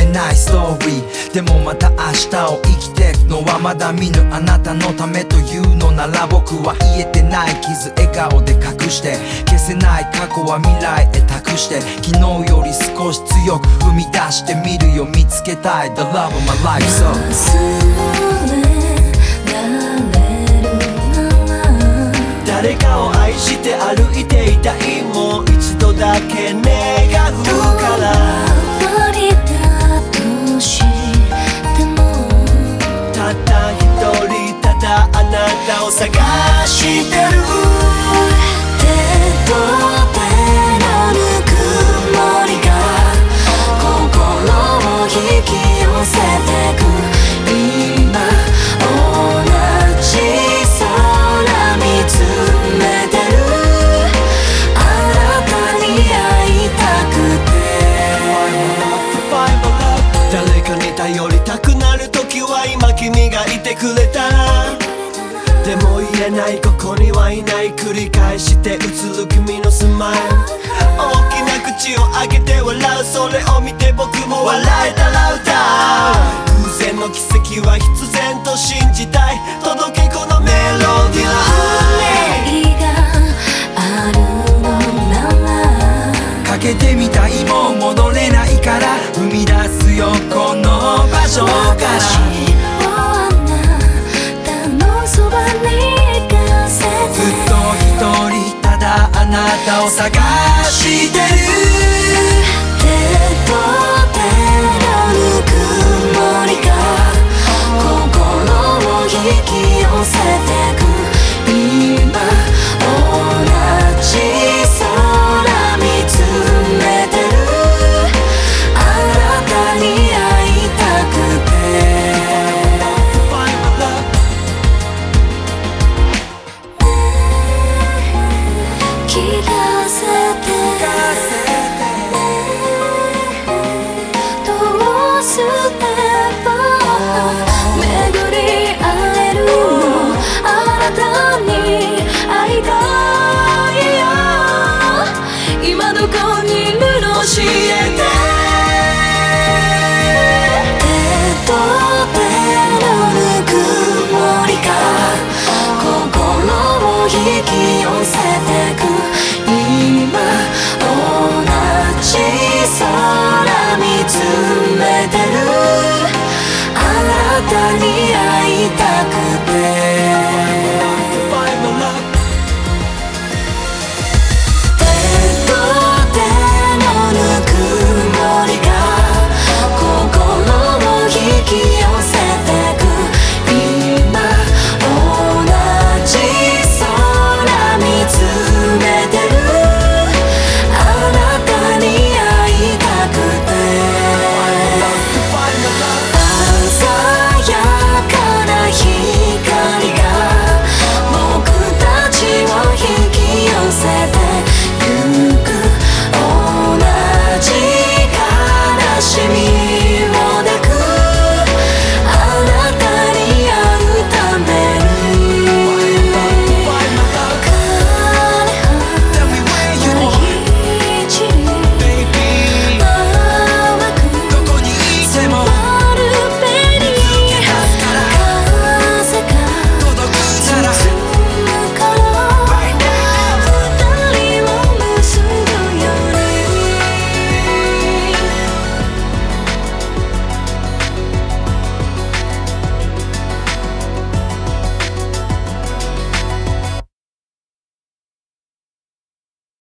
ないストーリーでもまた明日を生きてくのはまだ見ぬあなたのためというのなら僕は癒えてない傷笑顔で隠して消せない過去は未来へ託して昨日より少し強く踏み出してみるよ見つけたい The love of my life so誰かを愛して歩いていたいもう一度だけ願うから終わりだとしてもたった一人ただあなたを探してる手と手のぬくもりが心を引き寄せてく今同じ空見つめてるあなたに会いたくて誰かに頼りたくなる時は今君がいてくれたらでも言えないここにはいない繰り返して映る君のスマイル大きな口を開けて笑うそれを見て僕も笑えたら歌う偶然の奇跡は必然と信じたい届けこのメロディー運命があるのならかけてみたいもう戻れないから生み出すよこの場所からずっと一人ただあなたを探してる手と手のぬくもりが心を引き寄せてく今同じ空見つめてるあなたに会いたくて聞かせてどうすれば巡り会えるのあなたに会いたいよ今どこにいるの教えて手と手のぬくもりが心を引き寄せてく今同じ空見つめてるあなたに会